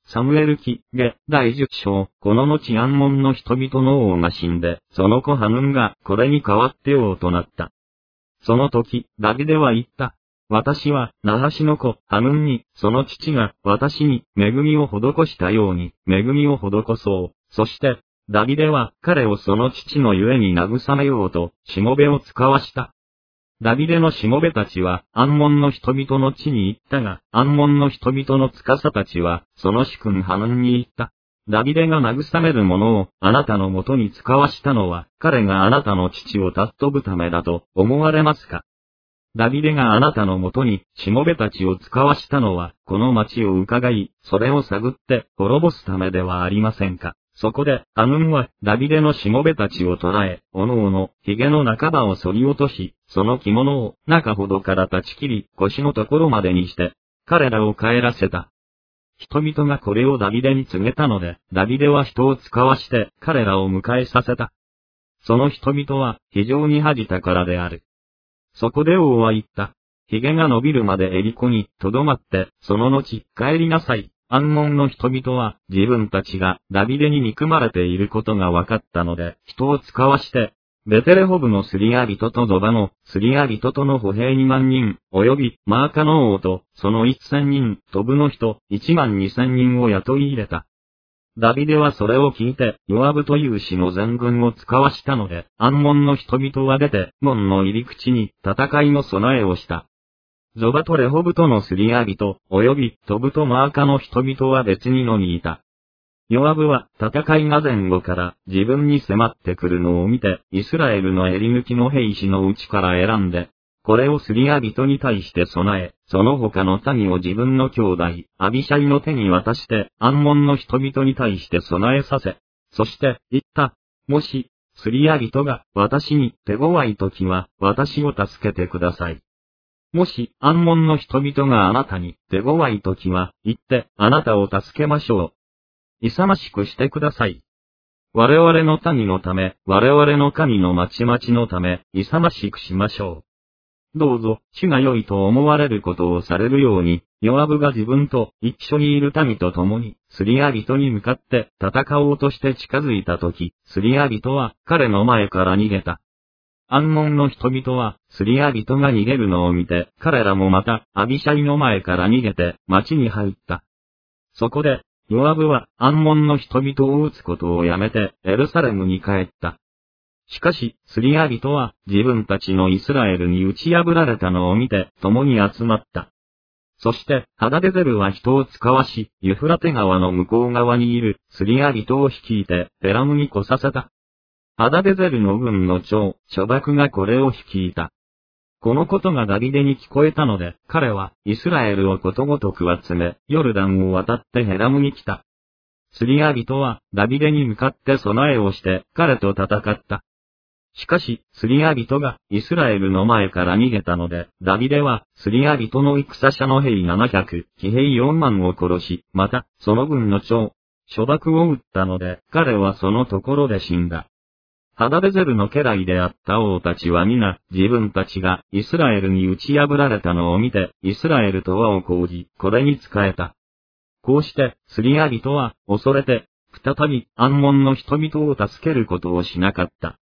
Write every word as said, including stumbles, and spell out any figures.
サムエル記下第十章、この後アンモンの人々の王が死んで、その子ハヌンがこれに代わって王となった。その時、ダビデは言った。私は、ナハシの子、ハヌンに、その父が、私に、恵みを施したように、恵みを施そう。そして、ダビデは、彼をその父のゆえに慰めようと、しもべを使わした。ダビデのしもべたちは、アンモンの人々の地に行ったが、アンモンの人々の司たちは、その主君ハヌンに言った。ダビデが慰める者を、あなたのもとに使わしたのは、彼があなたの父を尊ぶためだと、思われますか？ダビデがあなたのもとに、しもべたちを使わしたのは、この町を伺い、それを探って、滅ぼすためではありませんか？そこで、ハヌンは、ダビデのしもべたちを捕らえ、おのおの、髭の半ばを剃り落とし、その着物を、中ほどから断ち切り、腰のところまでにして、彼らを帰らせた。人々がこれをダビデに告げたので、ダビデは人を使わして、彼らを迎えさせた。その人々は、非常に恥じたからである。そこで王は言った。髭が伸びるまでエリコに、とどまって、その後、帰りなさい。アンモンの人々は、自分たちが、ダビデに憎まれていることが分かったので、人を使わして、ベテレホブのスリア人とゾバの、スリア人との歩兵にまんにん、及び、マーカの王と、その一千人、トブの人、一万二千人を雇い入れた。ダビデはそれを聞いて、ヨアブという死の全軍を使わしたので、アンモンの人々は出て、門の入り口に、戦いの備えをした。ゾバとレホブとのスリア人、及び、トブとマーカの人々は別にのにいた。ヨアブは、戦いが前後から自分に迫ってくるのを見て、イスラエルの襟抜きの兵士のうちから選んで、これをスリア人に対して備え、その他の民を自分の兄弟、アビシャイの手に渡して、アンモンの人々に対して備えさせ、そして、言った。もし、スリア人が、私に手強い時は、私を助けてください。もし、アンモンの人々があなたに手強い時は、言って、あなたを助けましょう。勇ましくしてください。我々の民のため、我々の神の町々のため、勇ましくしましょう。どうぞ、主が良いと思われることをされるように、ヨアブが自分と一緒にいる民と共に、スリア人に向かって戦おうとして近づいたとき、スリア人は彼の前から逃げた。アンモンの人々は、スリア人が逃げるのを見て、彼らもまた、アビシャイの前から逃げて、町に入った。そこで、ヨアブは、アンモンの人々を撃つことをやめて、エルサレムに帰った。しかし、スリア人は、自分たちのイスラエルに打ち破られたのを見て、共に集まった。そして、ハダデゼルは人を使わし、ユフラテ川の向こう側にいる、スリア人を率いて、エラムに来させた。ハダデゼルの軍の長、ショバクがこれを率いた。このことがダビデに聞こえたので、彼は、イスラエルをことごとく集め、ヨルダンを渡ってヘラムに来た。スリア人は、ダビデに向かって備えをして、彼と戦った。しかし、スリア人が、イスラエルの前から逃げたので、ダビデは、スリア人の戦車の兵ななひゃく、騎兵よんまんを殺し、また、その軍の長、ショバクを撃ったので、彼はそのところで死んだ。ハダデゼルの家来であった王たちは皆、自分たちがイスラエルに打ち破られたのを見て、イスラエルと和を講じ、これに仕えた。こうして、スリア人は、恐れて、再び、アンモンの人々を助けることをしなかった。